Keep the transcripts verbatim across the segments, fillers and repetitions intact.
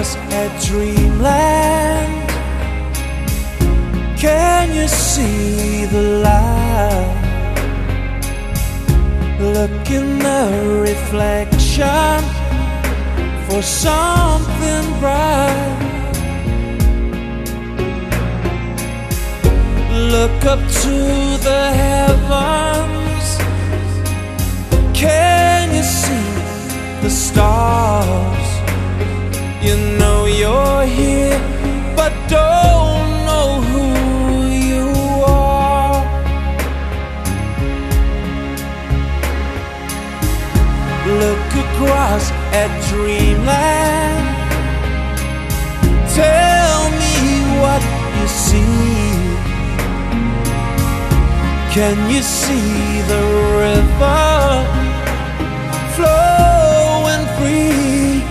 across at dreamland. Can you see the light? Look in the reflection for something bright. Look up to the heavens. Can you see the stars? You know you're here, but don't know who you are. Look across at dreamland. Tell me what you see. Can you see the river flowing free?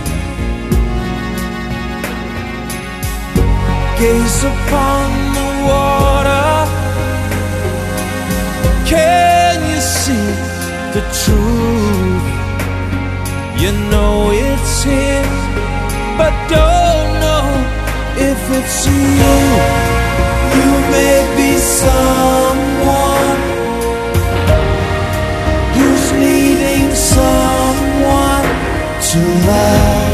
Gaze upon the water. Can you see the truth? You know it's here, but don't know if it's you. You may be someone who's needing someone to love,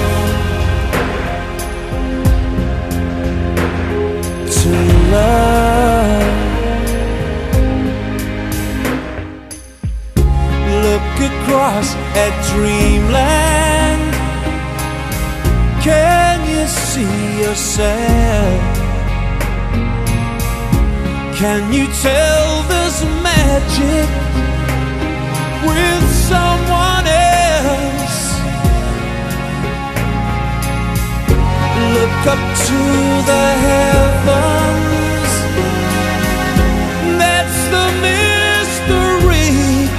to love. Look across at dreamland. Can you see yourself? Can you tell there's magic with someone else? Look up to the heavens. That's the mystery.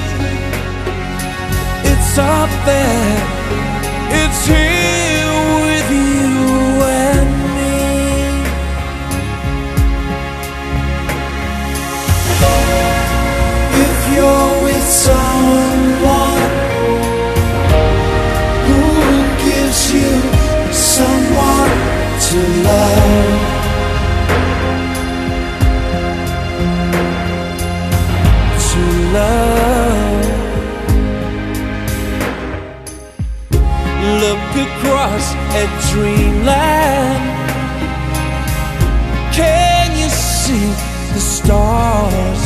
It's up there. It's here with you and me. If you're with someone who gives you someone to love, to love. Look across at dreamland. Can you see the stars?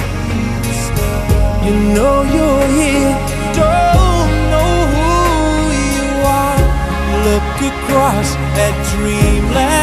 You know you're here, don't know who you are. Look across at dreamland.